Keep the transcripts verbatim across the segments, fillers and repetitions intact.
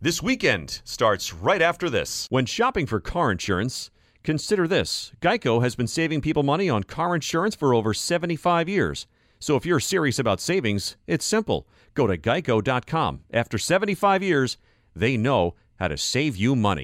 This weekend starts right after this. When shopping for car insurance, consider this. Geico has been saving people money on car insurance for over seventy-five years. So if you're serious about savings, it's simple. Go to geico dot com. After seventy-five years, they know how to save you money.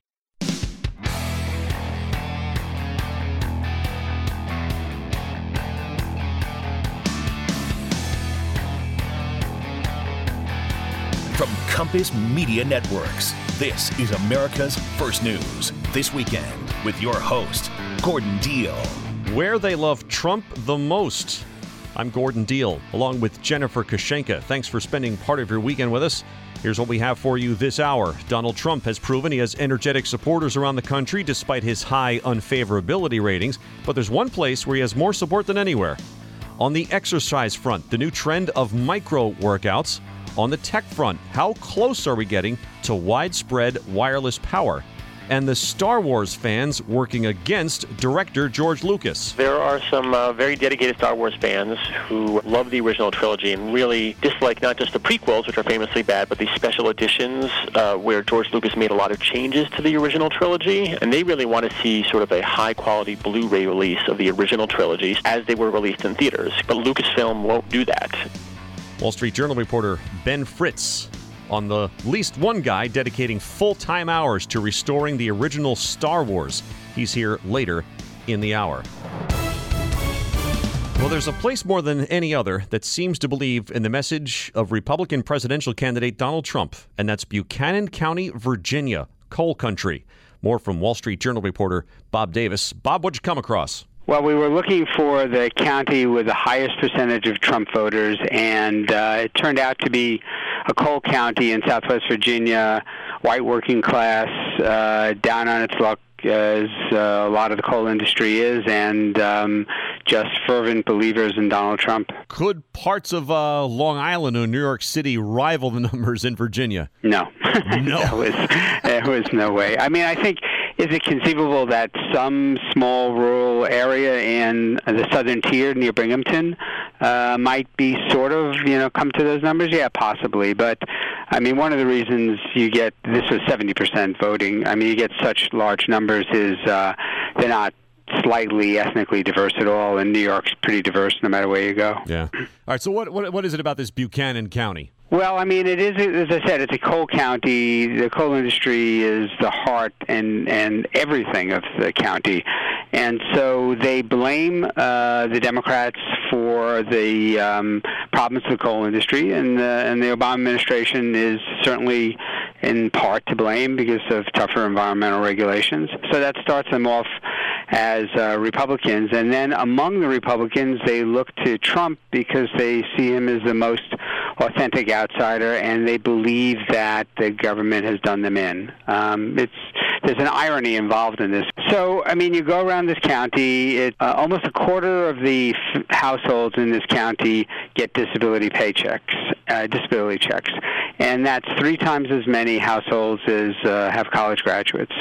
From Compass Media Networks, this is America's First News. This weekend with your host, Gordon Deal. Where they love Trump the most. I'm Gordon Deal, along with Jennifer Kashenka. Thanks for spending part of your weekend with us. Here's what we have for you this hour. Donald Trump has proven he has energetic supporters around the country despite his high unfavorability ratings. But there's one place where he has more support than anywhere. On the exercise front, the new trend of micro workouts. On the tech front, how close are we getting to widespread wireless power? And the Star Wars fans working against director George Lucas. There are some uh, very dedicated Star Wars fans who love the original trilogy and really dislike not just the prequels, which are famously bad, but the special editions uh, where George Lucas made a lot of changes to the original trilogy. And they really want to see sort of a high-quality Blu-ray release of the original trilogies as they were released in theaters. But Lucasfilm won't do that. Wall Street Journal reporter Ben Fritz on the least one guy dedicating full-time hours to restoring the original Star Wars. He's here later in the hour. Well, there's a place more than any other that seems to believe in the message of Republican presidential candidate Donald Trump, and that's Buchanan County, Virginia, coal country. More from Wall Street Journal reporter Bob Davis. Bob, what'd you come across? Well, we were looking for the county with the highest percentage of Trump voters, and uh, it turned out to be a coal county in Southwest Virginia, white working class, uh, down on its luck as uh, a lot of the coal industry is, and um, just fervent believers in Donald Trump. Could parts of uh, Long Island or New York City rival the numbers in Virginia? No. No. there, was, there was no way. I mean, I think, is it conceivable that some small rural area in the southern tier near Binghamton uh, might be sort of, you know, come to those numbers? Yeah, possibly. But, I mean, one of the reasons you get, this was seventy percent voting, I mean, you get such large numbers is uh, they're not slightly ethnically diverse at all, and New York's pretty diverse no matter where you go. Yeah. All right, so what what, what is it about this Buchanan County? Well, I mean, it is, as I said, it's a coal county. The coal industry is the heart and, and everything of the county. And so they blame uh, the Democrats for the um, problems of the coal industry, and the, and the Obama administration is certainly in part to blame because of tougher environmental regulations. So that starts them off as uh, Republicans. And then among the Republicans, they look to Trump because they see him as the most authentic outsider, and they believe that the government has done them in. Um, it's there's an irony involved in this. So, I mean, you go around this county, it, uh, almost a quarter of the f- households in this county get disability paychecks, uh, disability checks, and that's three times as many households as uh, have college graduates.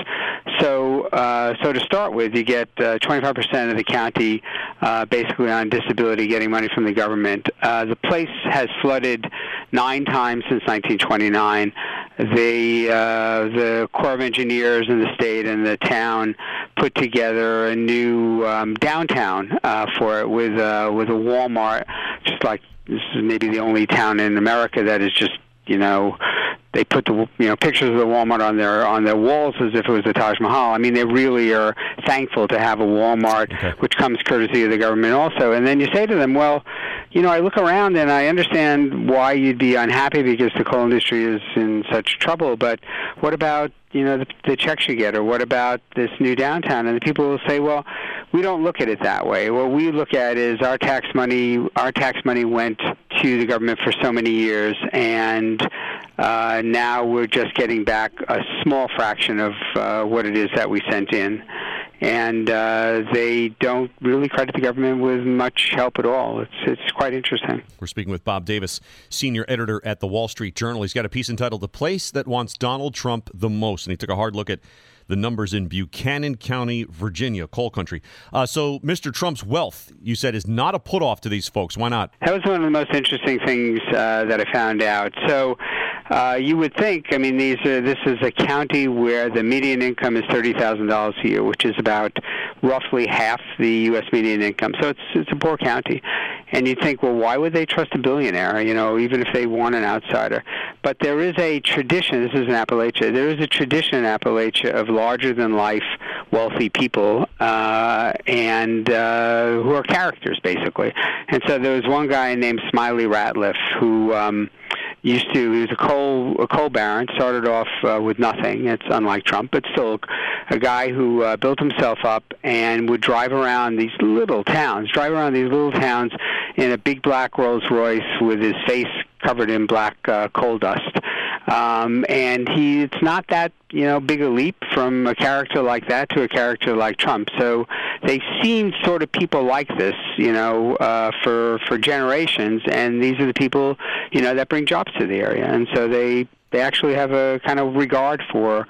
So, uh, so to start with, you get uh, twenty-five percent of the county uh, basically on disability getting money from the government. Uh, the place has flooded nine times since nineteen twenty-nine. The uh, the Corps of Engineers in the state and the town put together a new um, downtown uh, for it with uh, with a Walmart. Just like this is maybe the only town in America that is just, you know, they put the you know pictures of the Walmart on their on their walls as if it was the Taj Mahal. I mean, they really are thankful to have a Walmart, okay, which comes courtesy of the government also. And then you say to them, well, you know, I look around and I understand why you'd be unhappy because the coal industry is in such trouble, but what about, you know, the, the checks you get, or what about this new downtown? And the people will say, well, we don't look at it that way. What we look at is our tax money, our tax money went to the government for so many years, and uh, now we're just getting back a small fraction of uh, what it is that we sent in. And uh, they don't really credit the government with much help at all. It's it's quite interesting. We're speaking with Bob Davis, senior editor at the Wall Street Journal. He's got a piece entitled "The Place That Wants Donald Trump the Most," and he took a hard look at the numbers in Buchanan County, Virginia, coal country. Uh, so Mister Trump's wealth, you said, is not a put-off to these folks. Why not? That was one of the most interesting things uh, that I found out. So uh, you would think, I mean, these are, this is a county where the median income is thirty thousand dollars a year, which is about roughly half the U S median income. So it's it's a poor county. And you'd think, well, why would they trust a billionaire, you know, even if they want an outsider? But there is a tradition, this is in Appalachia, there is a tradition in Appalachia of larger-than-life wealthy people uh, and uh, who are characters, basically. And so there was one guy named Smiley Ratliff who um, used to, he was a coal, a coal baron, started off uh, with nothing. It's unlike Trump, but still a guy who uh, built himself up and would drive around these little towns, drive around these little towns in a big black Rolls Royce with his face covered in black uh, coal dust. Um, and he, it's not that, you know, big a leap from a character like that to a character like Trump. So they've seen sort of people like this, you know, uh, for, for generations, and these are the people, you know, that bring jobs to the area. And so they, they actually have a kind of regard for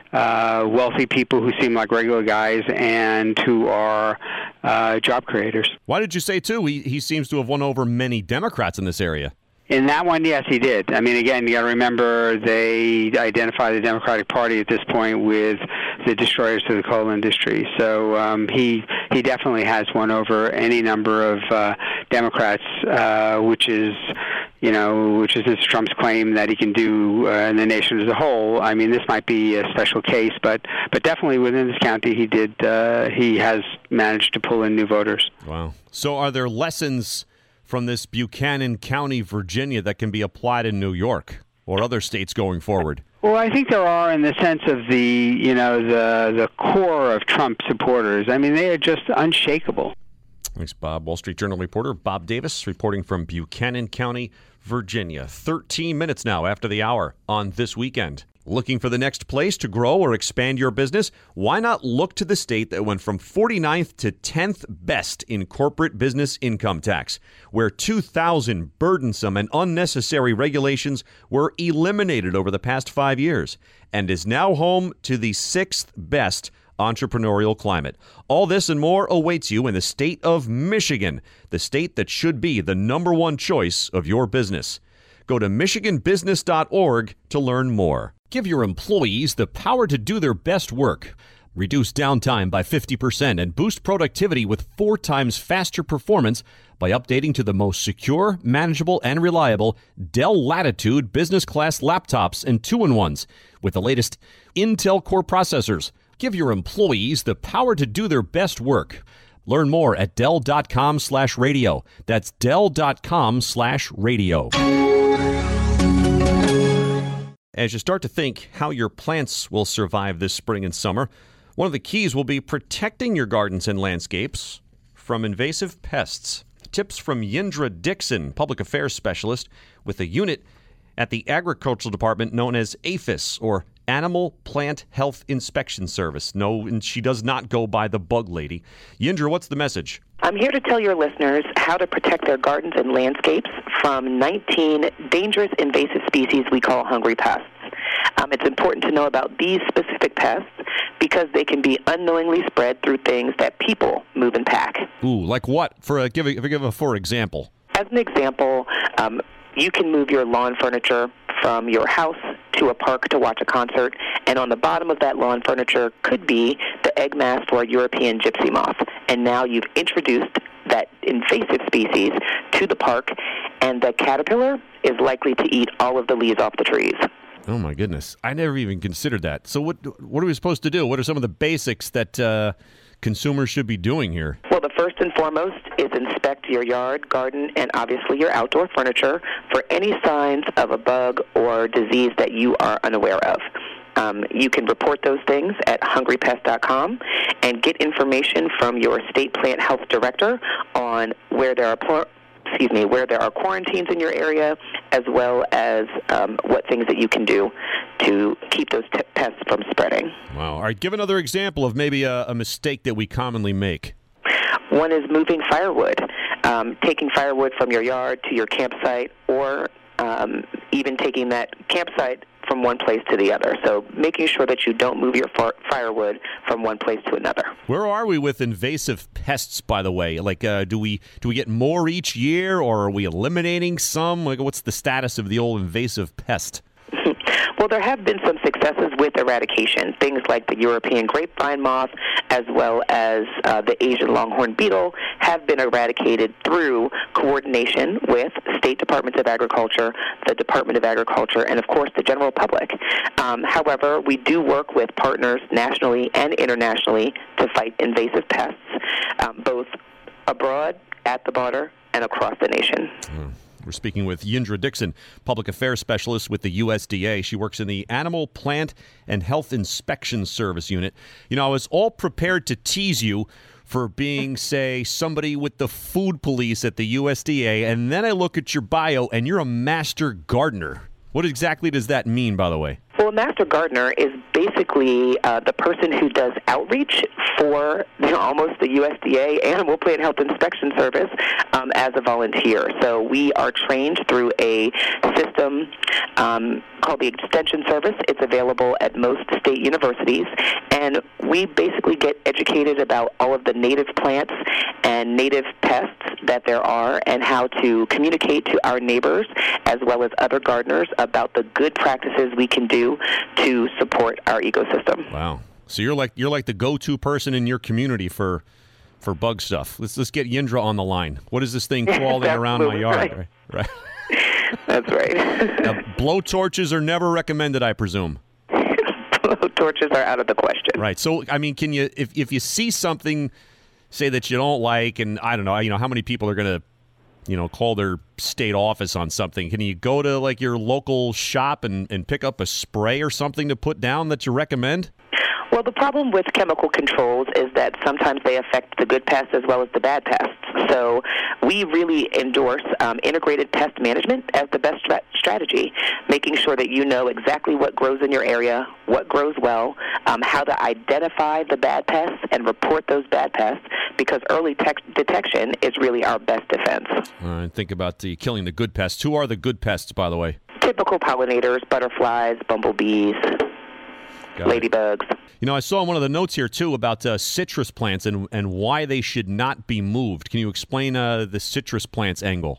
uh, wealthy people who seem like regular guys and who are uh, job creators. Why did you say, too, he, he seems to have won over many Democrats in this area? In that one, yes, he did. I mean, again, you got to remember they identify the Democratic Party at this point with the destroyers of the coal industry. So um, he he definitely has won over any number of uh, Democrats, uh, which is, you know, which is Mister Trump's claim that he can do uh, in the nation as a whole. I mean, this might be a special case, but but definitely within this county, he did uh, he has managed to pull in new voters. Wow. So, are there lessons from this Buchanan County, Virginia, that can be applied in New York or other states going forward? Well, I think there are in the sense of the, you know, the the core of Trump supporters. I mean, they are just unshakable. Thanks, Bob. Wall Street Journal reporter Bob Davis reporting from Buchanan County, Virginia. thirteen minutes now after the hour on This Weekend. Looking for the next place to grow or expand your business? Why not look to the state that went from forty-ninth to tenth best in corporate business income tax, where two thousand burdensome and unnecessary regulations were eliminated over the past five years, and is now home to the sixth best entrepreneurial climate. All this and more awaits you in the state of Michigan, the state that should be the number one choice of your business. Go to michigan business dot org to learn more. Give your employees the power to do their best work. Reduce downtime by fifty percent and boost productivity with four times faster performance by updating to the most secure, manageable, and reliable Dell Latitude business class laptops and two-in-ones with the latest Intel Core processors. Give your employees the power to do their best work. Learn more at Dell.com slash radio. That's Dell.com slash radio. As you start to think how your plants will survive this spring and summer, one of the keys will be protecting your gardens and landscapes from invasive pests. Tips from Yindra Dixon, public affairs specialist with a unit at the Agricultural Department known as APHIS, or Animal Plant Health Inspection Service. No, and she does not go by the bug lady. Yindra, what's the message? I'm here to tell your listeners how to protect their gardens and landscapes from nineteen dangerous invasive species we call hungry pests. Um, it's important to know about these specific pests because they can be unknowingly spread through things that people move and pack. Ooh, like what? For a, give a, give a for example. As an example, um, you can move your lawn furniture from your house to a park to watch a concert, and on the bottom of that lawn furniture could be the egg mass for a European gypsy moth. And now you've introduced that invasive species to the park, and the caterpillar is likely to eat all of the leaves off the trees. Oh, my goodness. I never even considered that. So what what are we supposed to do? What are some of the basics that uh, consumers should be doing here? Well, the first and foremost is inspect your yard, garden, and obviously your outdoor furniture for any signs of a bug or disease that you are unaware of. Um, you can report those things at hungry pest dot com and get information from your state plant health director on where there are pl- excuse me, where there are quarantines in your area, as well as um, what things that you can do to keep those t- pests from spreading. Wow. All right, give another example of maybe a, a mistake that we commonly make. One is moving firewood, um, taking firewood from your yard to your campsite, or um, even taking that campsite from one place to the other. So making sure that you don't move your far- firewood from one place to another. Where are we with invasive pests, by the way? Like, uh, do we do we get more each year, or are we eliminating some? Like, what's the status of the old invasive pest? Well, there have been some successes with eradication. Things like the European grapevine moth, as well as uh, the Asian longhorn beetle, have been eradicated through coordination with state departments of agriculture, the Department of Agriculture, and, of course, the general public. Um, however, we do work with partners nationally and internationally to fight invasive pests, um, both abroad, at the border, and across the nation. Mm. We're speaking with Yindra Dixon, Public Affairs Specialist with the U S D A. She works in the Animal, Plant, and Health Inspection Service Unit. You know, I was all prepared to tease you for being, say, somebody with the food police at the U S D A, and then I look at your bio, and you're a master gardener. What exactly does that mean, by the way? Well, a master gardener is basically uh, the person who does outreach for, you know, almost the U S D A Animal Plant Health Inspection Service um, as a volunteer. So we are trained through a system um, called the Extension Service. It's available at most state universities, and we basically get educated about all of the native plants and native pests that there are and how to communicate to our neighbors as well as other gardeners about the good practices we can do to support our ecosystem. Wow. So you're like you're like the go-to person in your community for for bug stuff. Let's let's get Yindra on the line. What is this thing crawling around my yard? Right. Right. right. That's right. Now, blow torches are never recommended, I presume. Blow torches are out of the question. Right. So I mean, can you if if you see something, say that you don't like, and I don't know, you know, how many people are going to, you know, call their state office on something? Can you go to like your local shop and, and pick up a spray or something to put down that you recommend? Well, the problem with chemical controls is that sometimes they affect the good pests as well as the bad pests. So we really endorse um, integrated pest management as the best stra- strategy, making sure that you know exactly what grows in your area, what grows well, um, how to identify the bad pests and report those bad pests, because early te- detection is really our best defense. Uh, think about the killing the good pests. Who are the good pests, by the way? Typical pollinators, butterflies, bumblebees, Got ladybugs. It. You know, I saw one of the notes here, too, about uh, citrus plants and, and why they should not be moved. Can you explain uh, the citrus plants angle?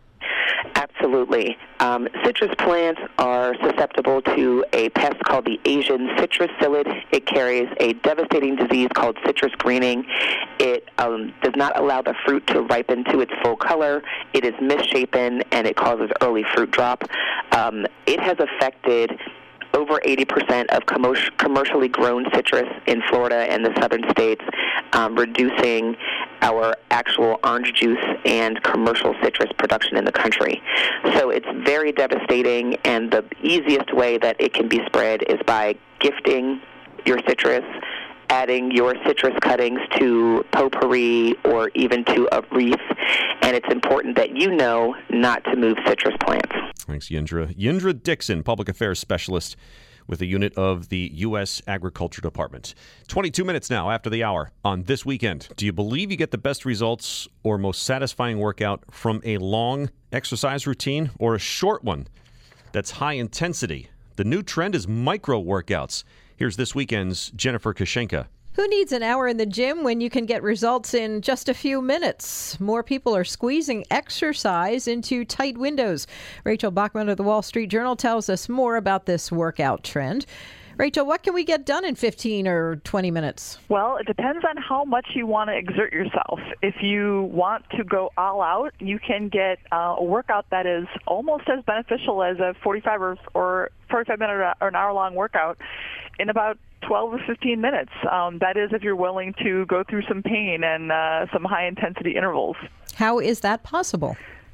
Absolutely. Um, citrus plants are susceptible to a pest called the Asian citrus psyllid. It carries a devastating disease called citrus greening. It um, does not allow the fruit to ripen to its full color. It is misshapen, and it causes early fruit drop. Um, it has affected over eighty percent of commer- commercially grown citrus in Florida and the southern states, um, reducing our actual orange juice and commercial citrus production in the country. So it's very devastating, and the easiest way that it can be spread is by gifting your citrus, adding your citrus cuttings to potpourri or even to a wreath, and it's important that you know not to move citrus plants. Thanks, Yindra. Yindra Dixon, Public Affairs Specialist with a unit of the U S Agriculture Department. twenty-two minutes now after the hour on This Weekend. Do you believe you get the best results or most satisfying workout from a long exercise routine or a short one that's high intensity? The new trend is micro workouts. Here's This Weekend's Jennifer Kushenka. Who needs an hour in the gym when you can get results in just a few minutes? More people are squeezing exercise into tight windows. Rachel Bachman of the Wall Street Journal tells us more about this workout trend. Rachel, what can we get done in fifteen or twenty minutes? Well, it depends on how much you want to exert yourself. If you want to go all out, you can get uh, a workout that is almost as beneficial as a forty-five or, or forty-five minute or an hour long workout in about twelve or fifteen minutes. Um, that is if you're willing to go through some pain and uh, some high-intensity intervals. How is that possible?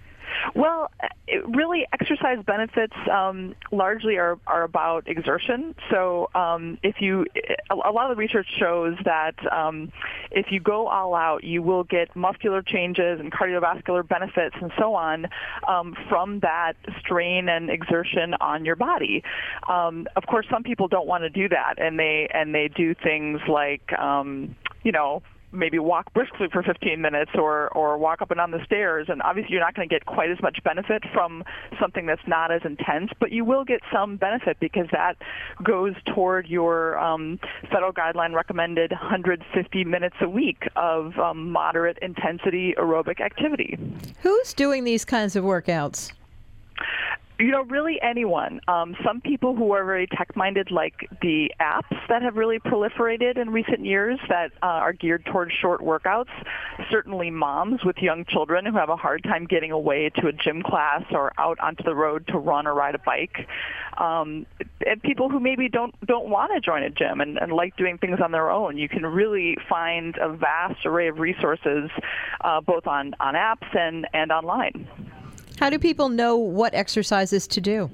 Well, it really, exercise benefits um, largely are, are about exertion. So um, if you, a, a lot of the research shows that um, if you go all out, you will get muscular changes and cardiovascular benefits and so on um, from that strain and exertion on your body. Um, of course, some people don't want to do that, and they and they do things like, um, you know, maybe walk briskly for fifteen minutes or, or walk up and down the stairs. And obviously you're not going to get quite as much benefit from something that's not as intense, but you will get some benefit because that goes toward your um, federal guideline recommended one hundred fifty minutes a week of um, moderate intensity aerobic activity. Who's doing these kinds of workouts? You know, really anyone. Um, some people who are very tech-minded like the apps that have really proliferated in recent years that uh, are geared towards short workouts. Certainly moms with young children who have a hard time getting away to a gym class or out onto the road to run or ride a bike. Um, and people who maybe don't, don't want to join a gym and, and like doing things on their own. You can really find a vast array of resources uh, both on, on apps and, and online. How do people know what exercises to do?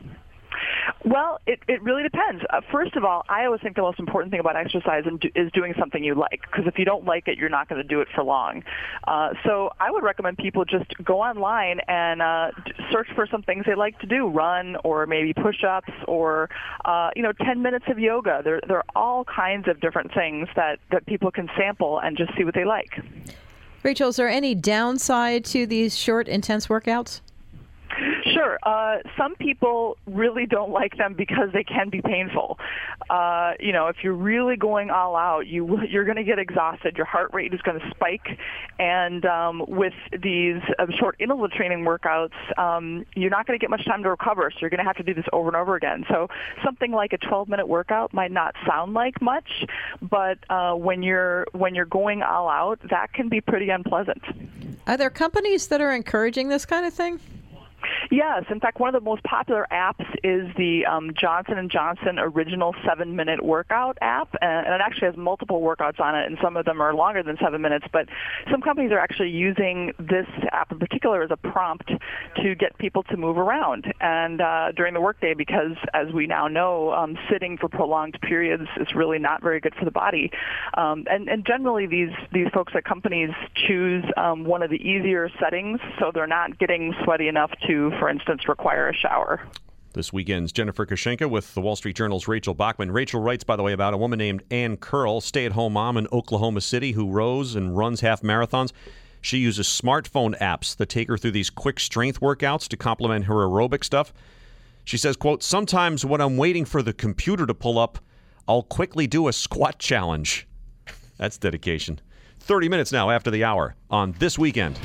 Well, it, it really depends. Uh, first of all, I always think the most important thing about exercise is doing something you like, because if you don't like it, you're not going to do it for long. Uh, so I would recommend people just go online and uh, search for some things they like to do, run or maybe push-ups or, uh, you know, ten minutes of yoga. There, there are all kinds of different things that, that people can sample and just see what they like. Rachel, is there any downside to these short, intense workouts? Sure. Uh, some people really don't like them because they can be painful. Uh, you know, if you're really going all out, you, you're going to get exhausted. Your heart rate is going to spike. And um, with these uh, short interval training workouts, um, you're not going to get much time to recover, so you're going to have to do this over and over again. So something like a twelve-minute workout might not sound like much, but uh, when you're when you're going all out, that can be pretty unpleasant. Are there companies that are encouraging this kind of thing? Yes. In fact, one of the most popular apps is the um, Johnson and Johnson Original seven-Minute Workout app, and it actually has multiple workouts on it, and some of them are longer than seven minutes. But some companies are actually using this app in particular as a prompt to get people to move around and uh, during the workday, because as we now know, um, sitting for prolonged periods is really not very good for the body. Um, and, and generally, these these folks at companies choose um, one of the easier settings, so they're not getting sweaty enough to, for instance, require a shower. This weekend's Jennifer Kushinka with the Wall Street Journal's Rachel Bachman. Rachel writes, by the way, about a woman named Ann Curl, stay-at-home mom in Oklahoma City who rows and runs half marathons. She uses smartphone apps that take her through these quick strength workouts to complement her aerobic stuff. She says, quote, sometimes when I'm waiting for the computer to pull up, I'll quickly do a squat challenge. That's dedication. thirty minutes now after the hour on This Weekend.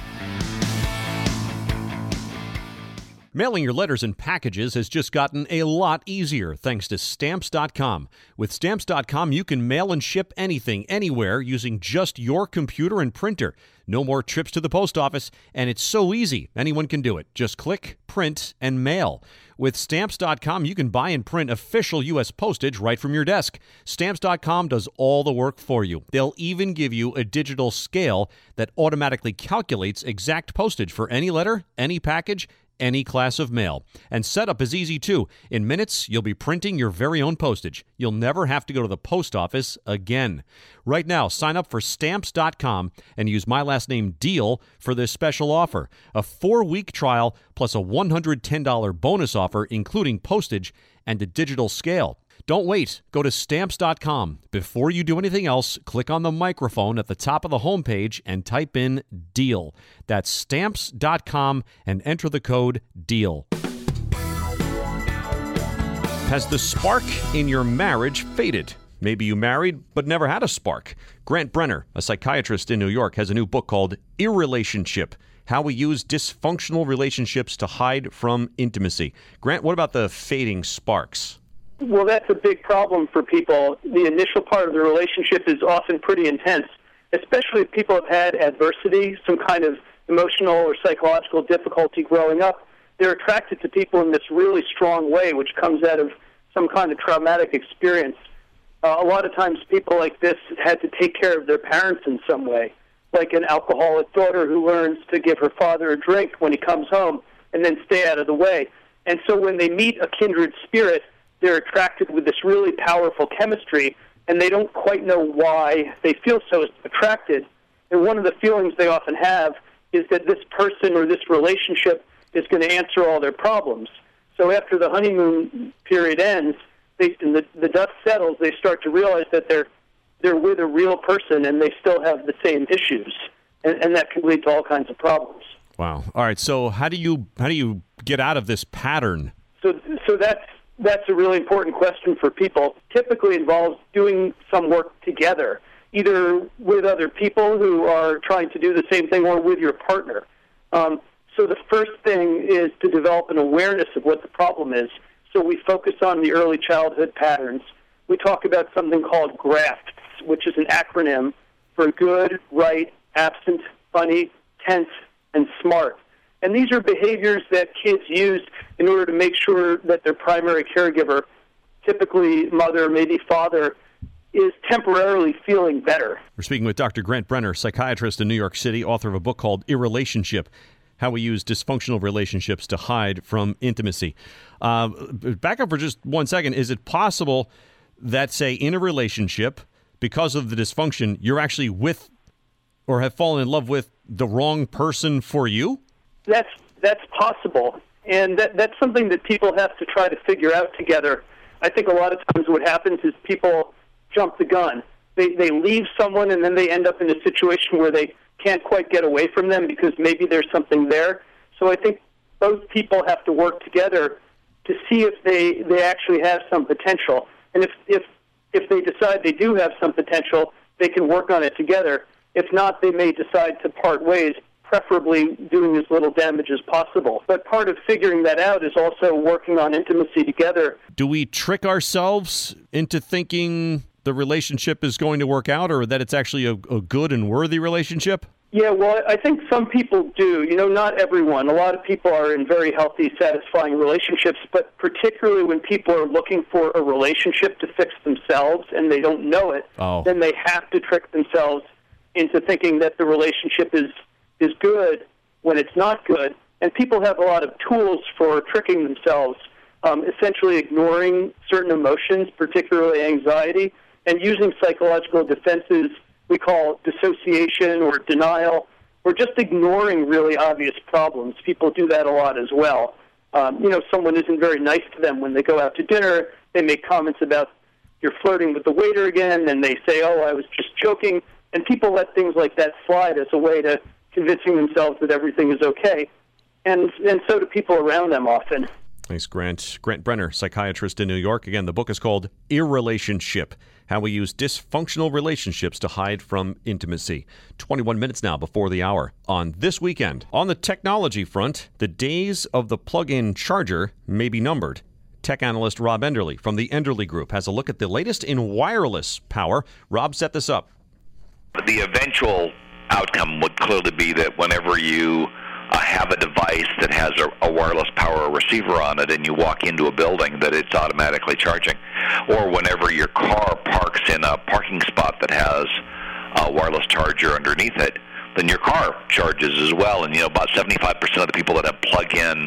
Mailing your letters and packages has just gotten a lot easier thanks to Stamps dot com. With Stamps dot com, you can mail and ship anything, anywhere, using just your computer and printer. No more trips to the post office, and it's so easy. Anyone can do it. Just click, print, and mail. With Stamps dot com, you can buy and print official U S postage right from your desk. Stamps dot com does all the work for you. They'll even give you a digital scale that automatically calculates exact postage for any letter, any package, any class of mail. And setup is easy too. In minutes, you'll be printing your very own postage. You'll never have to go to the post office again. Right now, sign up for Stamps dot com and use my last name DEAL for this special offer. A four-week trial plus a one hundred ten dollars bonus offer, including postage and a digital scale. Don't wait. Go to Stamps dot com. Before you do anything else, click on the microphone at the top of the homepage and type in DEAL. That's Stamps dot com and enter the code DEAL. Has the spark in your marriage faded? Maybe you married but never had a spark. Grant Brenner, a psychiatrist in New York, has a new book called Irrelationship: How We Use Dysfunctional Relationships to Hide from Intimacy. Grant, what about the fading sparks? Well, that's a big problem for people. The initial part of the relationship is often pretty intense, especially if people have had adversity, some kind of emotional or psychological difficulty growing up. They're attracted to people in this really strong way, which comes out of some kind of traumatic experience. Uh, a lot of times people like this had to take care of their parents in some way, like an alcoholic daughter who learns to give her father a drink when he comes home and then stay out of the way. And so when they meet a kindred spirit, they're attracted with this really powerful chemistry, and they don't quite know why they feel so attracted. And one of the feelings they often have is that this person or this relationship is going to answer all their problems. So after the honeymoon period ends, they, and the, the dust settles, they start to realize that they're they're with a real person and they still have the same issues, and, and that can lead to all kinds of problems. Wow. All right. So how do you how do you get out of this pattern? So so that's That's a really important question for people. Typically involves doing some work together, either with other people who are trying to do the same thing or with your partner. Um, So the first thing is to develop an awareness of what the problem is. So we focus on the early childhood patterns. We talk about something called GRAFTS, which is an acronym for good, right, absent, funny, tense, and smart. And these are behaviors that kids use in order to make sure that their primary caregiver, typically mother, maybe father, is temporarily feeling better. We're speaking with Doctor Grant Brenner, psychiatrist in New York City, author of a book called Irrelationship: How We Use Dysfunctional Relationships to Hide from Intimacy. Uh, back up for just one second. Is it possible that, say, in a relationship, because of the dysfunction, you're actually with or have fallen in love with the wrong person for you? That's that's possible, and that that's something that people have to try to figure out together. I think a lot of times what happens is people jump the gun. They they leave someone, and then they end up in a situation where they can't quite get away from them because maybe there's something there. So I think both people have to work together to see if they, they actually have some potential. And if, if if they decide they do have some potential, they can work on it together. If not, they may decide to part ways, preferably doing as little damage as possible. But part of figuring that out is also working on intimacy together. Do we trick ourselves into thinking the relationship is going to work out, or that it's actually a, a good and worthy relationship? Yeah, well, I think some people do. You know, not everyone. A lot of people are in very healthy, satisfying relationships, but particularly when people are looking for a relationship to fix themselves and they don't know it, oh. then they have to trick themselves into thinking that the relationship is, is good when it's not good. And people have a lot of tools for tricking themselves, um, essentially ignoring certain emotions, particularly anxiety, and using psychological defenses we call dissociation or denial, or just ignoring really obvious problems. People do that a lot as well. Um, you know, someone isn't very nice to them when they go out to dinner. They make comments about you're flirting with the waiter again, and they say, oh, I was just joking. And people let things like that slide as a way to convincing themselves that everything is okay. And, and so do people around them often. Thanks, Grant. Grant Brenner, psychiatrist in New York. Again, the book is called Irrelationship: How We Use Dysfunctional Relationships to Hide from Intimacy. twenty-one minutes now before the hour. On this weekend, on the technology front, the days of the plug-in charger may be numbered. Tech analyst Rob Enderle from the Enderle Group has a look at the latest in wireless power. Rob, set this up. The eventual outcome would clearly be that whenever you Uh, have a device that has a, a wireless power receiver on it and you walk into a building, that it's automatically charging. Or whenever your car parks in a parking spot that has a wireless charger underneath it, then your car charges as well. And, you know, about seventy-five percent of the people that have plug-in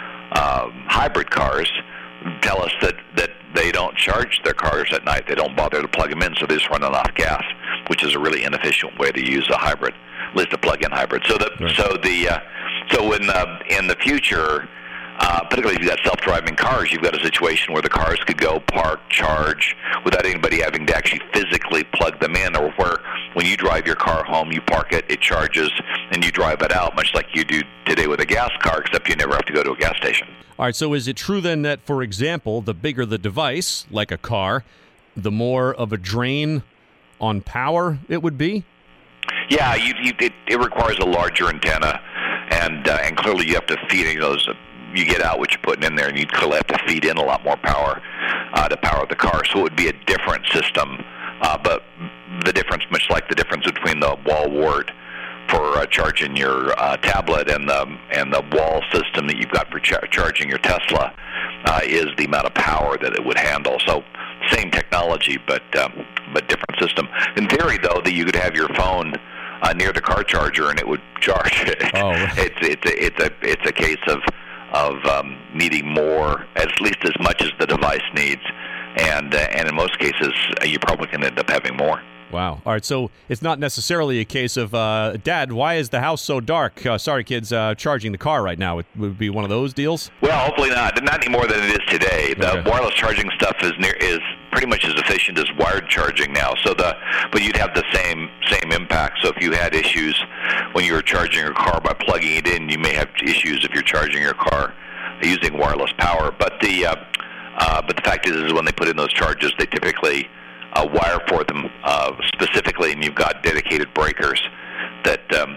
uh, hybrid cars tell us that, that they don't charge their cars at night. They don't bother to plug them in, so they just run it off gas, which is a really inefficient way to use a hybrid, at least a plug-in hybrid. So the right. so the uh, so in the in the future, uh, particularly if you've got self-driving cars, you've got a situation where the cars could go park, charge, without anybody having to actually physically plug them in, or where when you drive your car home, you park it, it charges, and you drive it out, much like you do today with a gas car, except you never have to go to a gas station. All right, so is it true then that, for example, the bigger the device, like a car, the more of a drain on power it would be? Yeah, you, you, it, it requires a larger antenna, and uh, and clearly you have to feed it. You know, those, you get out what you're putting in there, and you clearly have to feed in a lot more power uh, to power the car. So it would be a different system, uh, but the difference, much like the difference between the wall wart for uh, charging your uh, tablet and the and the wall system that you've got for char- charging your Tesla, uh, is the amount of power that it would handle. So same technology, but um, but different system. In theory, though, that you could have your phone uh, near the car charger and it would charge it. Oh. it's it's a, it's a it's a case of of um, needing more, at least as much as the device needs, and uh, and in most cases, uh, you probably can end up having more. Wow. All right, so it's not necessarily a case of, uh, Dad, why is the house so dark? Uh, sorry, kids, uh, charging the car right now. It would be one of those deals? Well, hopefully not. Not any more than it is today. The Okay. wireless charging stuff is near is pretty much as efficient as wired charging now. So the but you'd have the same same impact. So if you had issues when you were charging your car by plugging it in, you may have issues if you're charging your car using wireless power. But the uh, uh, but the fact is, is when they put in those charges, they typically Uh, wire for them uh, specifically, and you've got dedicated breakers that um, that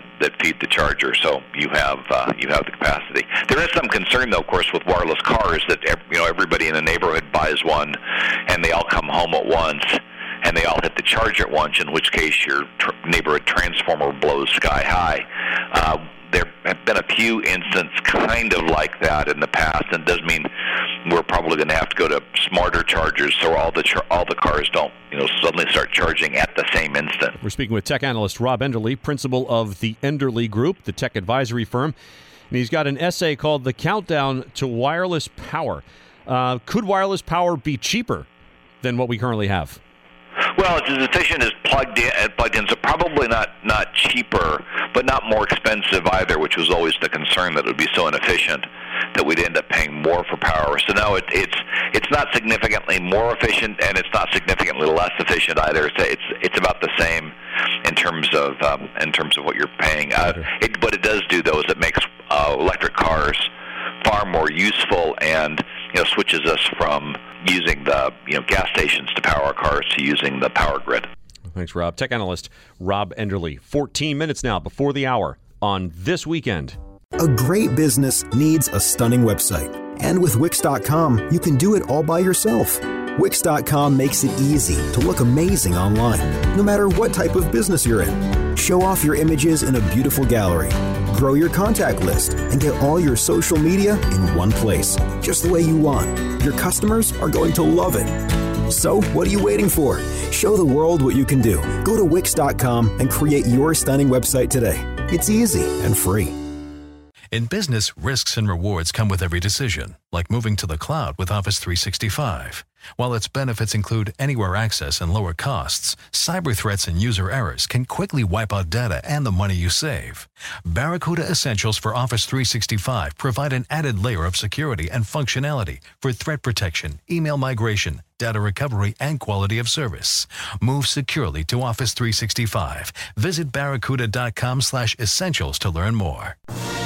feed the charger, so you have uh, you have the capacity. There is some concern, though, of course, with wireless cars that you know everybody in the neighborhood buys one, and they all come home at once, and they all hit the charge at once. In which case, your tr- neighborhood transformer blows sky high. Uh, there have been a few instances kind of like that in the past, and it does mean we're probably going to have to go to smarter chargers so all the char- all the cars don't you know suddenly start charging at the same instant. We're speaking with tech analyst Rob Enderle, principal of the Enderle Group, the tech advisory firm, and he's got an essay called "The Countdown to Wireless Power." Uh, could wireless power be cheaper than what we currently have? Well, it's as efficient as plugged in, plugged in, so probably not, not cheaper, but not more expensive either, which was always the concern that it would be so inefficient that we'd end up paying more for power. So no, it, it's it's not significantly more efficient, and it's not significantly less efficient either. It's it's, it's about the same in terms of um, in terms of what you're paying. Uh, it, what it does do, though, is it makes uh, electric cars far more useful, and you know switches us from using the you know gas stations to power our cars to using the power grid. Thanks, Rob. Tech analyst Rob Enderle. fourteen minutes now before the hour on This Weekend. A great business needs a stunning website. And with Wix dot com, you can do it all by yourself. Wix dot com makes it easy to look amazing online, no matter what type of business you're in. Show off your images in a beautiful gallery. Grow your contact list and get all your social media in one place, just the way you want. Your customers are going to love it. So, what are you waiting for? Show the world what you can do. Go to Wix dot com and create your stunning website today. It's easy and free. In business, risks and rewards come with every decision, like moving to the cloud with Office three sixty-five. While its benefits include anywhere access and lower costs, cyber threats and user errors can quickly wipe out data and the money you save. Barracuda Essentials for Office three sixty-five provide an added layer of security and functionality for threat protection, email migration, data recovery, and quality of service. Move securely to Office three sixty-five. Visit barracuda dot com slash essentials to learn more.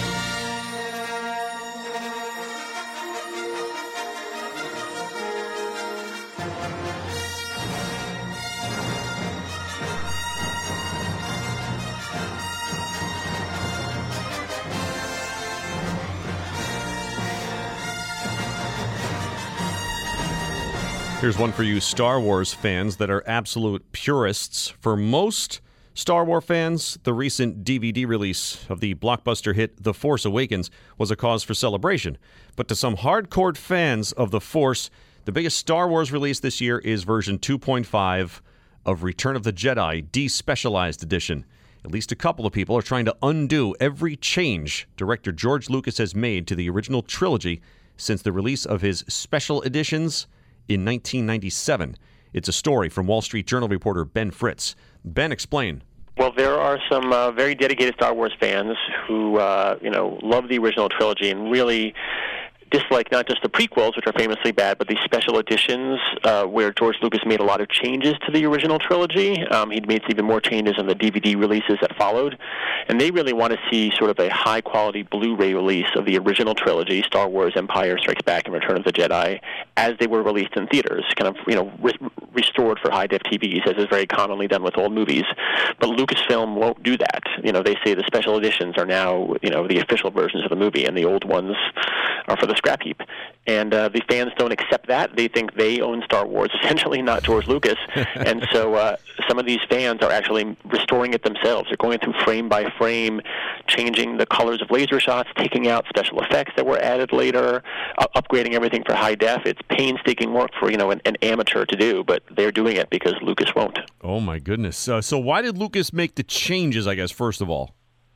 Here's one for you Star Wars fans that are absolute purists. For most Star Wars fans, the recent D V D release of the blockbuster hit The Force Awakens was a cause for celebration. But to some hardcore fans of The Force, the biggest Star Wars release this year is version two point five of Return of the Jedi Despecialized Edition. At least a couple of people are trying to undo every change director George Lucas has made to the original trilogy since the release of his special editions in nineteen ninety-seven. It's a story from Wall Street Journal reporter Ben Fritz. Ben, explain. Well, there are some uh, very dedicated Star Wars fans who, uh, you know, love the original trilogy and really dislike not just the prequels, which are famously bad, but the special editions uh, where George Lucas made a lot of changes to the original trilogy. Um, he'd made even more changes in the D V D releases that followed. And they really want to see sort of a high-quality Blu-ray release of the original trilogy, Star Wars, Empire Strikes Back, and Return of the Jedi, as they were released in theaters, kind of, you know, re- restored for high-def T Vs, as is very commonly done with old movies. But Lucasfilm won't do that. You know, they say the special editions are now, you know, the official versions of the movie, and the old ones are for the scrap heap. And uh, the fans don't accept that. They think they own Star Wars, essentially, not George Lucas. And so uh, some of these fans are actually restoring it themselves. They're going through frame by frame, changing the colors of laser shots, taking out special effects that were added later, uh, upgrading everything for high def. It's painstaking work for, you know, an, an amateur to do, but they're doing it because Lucas won't. Oh, my goodness. Uh, so why did Lucas make the changes, I guess, first of all?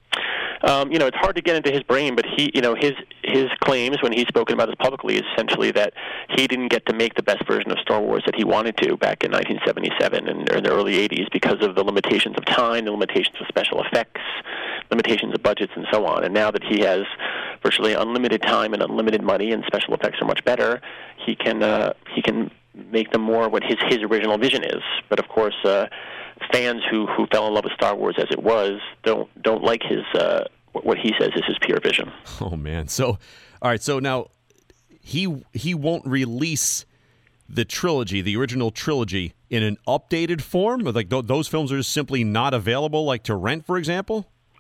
Um, you know, it's hard to get into his brain, but he, you know, his his claims when he's spoken about this publicly is essentially that he didn't get to make the best version of Star Wars that he wanted to back in nineteen seventy-seven and in the early eighties because of the limitations of time, the limitations of special effects, limitations of budgets, and so on. And now that he has virtually unlimited time and unlimited money, and special effects are much better, he can uh, he can make them more what his his original vision is. But of course, uh, fans who, who fell in love with Star Wars as it was don't don't like his uh, what he says is his pure vision. Oh man! So, all right. So now he he won't release the trilogy, the original trilogy, in an updated form. Like th- those films are just simply not available, like to rent, for example.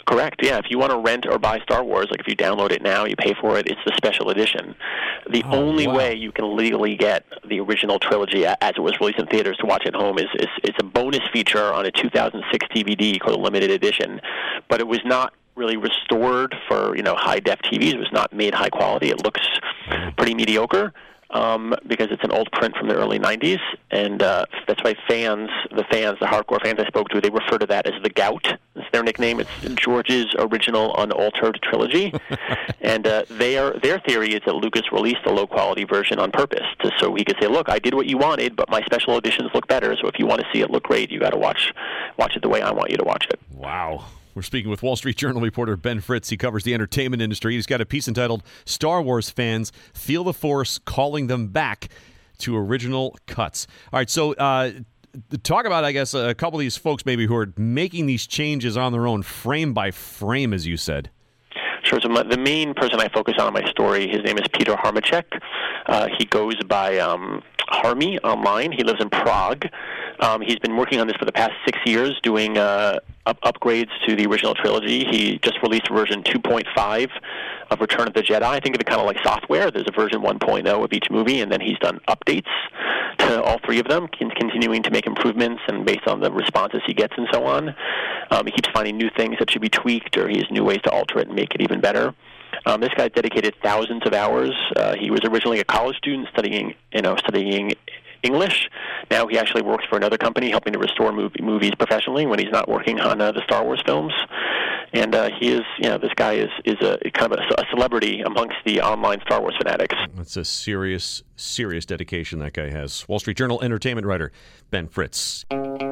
Correct, yeah. If you want to rent or buy Star Wars, like if you download it now, you pay for it, it's the special edition. The oh, only wow. way you can legally get the original trilogy as it was released in theaters to watch at home is, is it's a bonus feature on a two thousand six D V D called a limited edition, but it was not really restored for, you know, high-def T Vs. It was not made high quality. It looks pretty mediocre. Um, because it's an old print from the early nineties, and uh, that's why fans, the fans, the hardcore fans I spoke to, they refer to that as the Gout. It's their nickname. It's George's original unaltered trilogy, and uh, they are, their theory is that Lucas released a low-quality version on purpose, to, so he could say, look, I did what you wanted, but my special editions look better, so if you want to see it look great, you got to watch watch it the way I want you to watch it. Wow. We're speaking with Wall Street Journal reporter Ben Fritz. He covers the entertainment industry. He's got a piece entitled Star Wars Fans Feel the Force Calling Them Back to Original Cuts. All right, so uh, talk about, I guess, a couple of these folks maybe who are making these changes on their own frame by frame, as you said. Sure. So my, the main person I focus on in my story, his name is Peter Harmacek. Uh, he goes by um, Harmy online. He lives in Prague. Um, he's been working on this for the past six years, doing uh, up- upgrades to the original trilogy. He just released version two point five of Return of the Jedi. I think of it kind of like software. There's a version one point oh of each movie, and then he's done updates to all three of them, continuing to make improvements and based on the responses he gets and so on. Um, he keeps finding new things that should be tweaked, or he has new ways to alter it and make it even better. Um, this guy dedicated thousands of hours. Uh, he was originally a college student studying, you know, studying English. Now he actually works for another company helping to restore movie, movies professionally when he's not working on uh, the Star Wars films. And uh, he is, you know, this guy is, is a kind of a, a celebrity amongst the online Star Wars fanatics. That's a serious, serious dedication that guy has. Wall Street Journal entertainment writer Ben Fritz.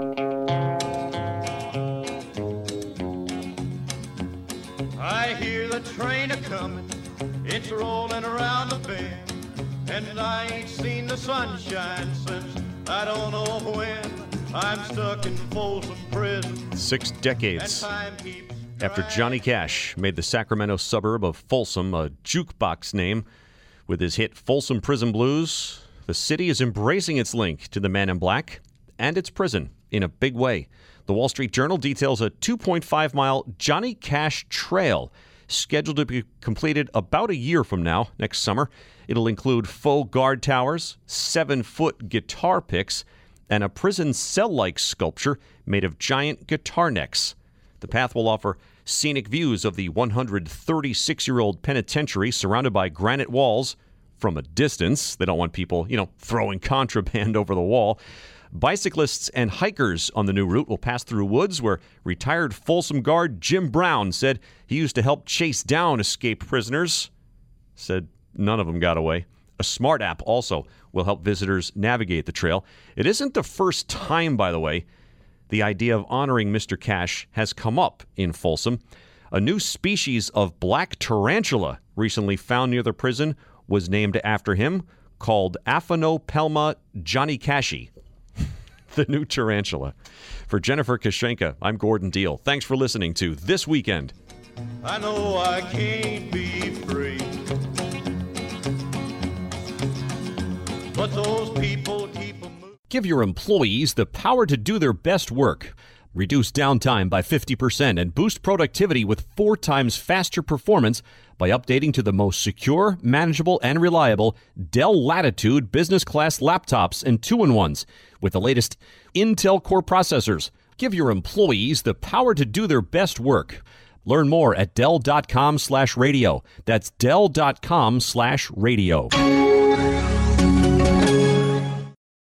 I hear the train a-comin', it's rolling around the bend, and I ain't seen the sunshine since I don't know when. I'm stuck in Folsom Prison. Six decades after Johnny Cash made the Sacramento suburb of Folsom a jukebox name with his hit Folsom Prison Blues, the city is embracing its link to the Man in Black and its prison in a big way. The Wall Street Journal details a two point five mile Johnny Cash trail scheduled to be completed about a year from now, next summer. It'll include faux guard towers, seven-foot guitar picks, and a prison cell-like sculpture made of giant guitar necks. The path will offer scenic views of the one hundred thirty-six-year-old penitentiary surrounded by granite walls from a distance. They don't want people, you know, throwing contraband over the wall. Bicyclists and hikers on the new route will pass through woods where retired Folsom guard Jim Brown said he used to help chase down escaped prisoners. Said none of them got away. A smart app also will help visitors navigate the trail. It isn't the first time, by the way, the idea of honoring Mister Cash has come up in Folsom. A new species of black tarantula recently found near the prison was named after him, called Aphanopelma johnnycashi. The new tarantula. For Jennifer Kashenka, I'm Gordon Deal. Thanks for listening to This Weekend. I know I can't be free, but those people keep a moving. Give your employees the power to do their best work. Reduce downtime by fifty percent and boost productivity with four times faster performance by updating to the most secure, manageable, and reliable Dell Latitude business class laptops and two-in-ones with the latest Intel Core processors. Give your employees the power to do their best work. Learn more at Dell dot com slash radio. That's Dell dot com slash radio.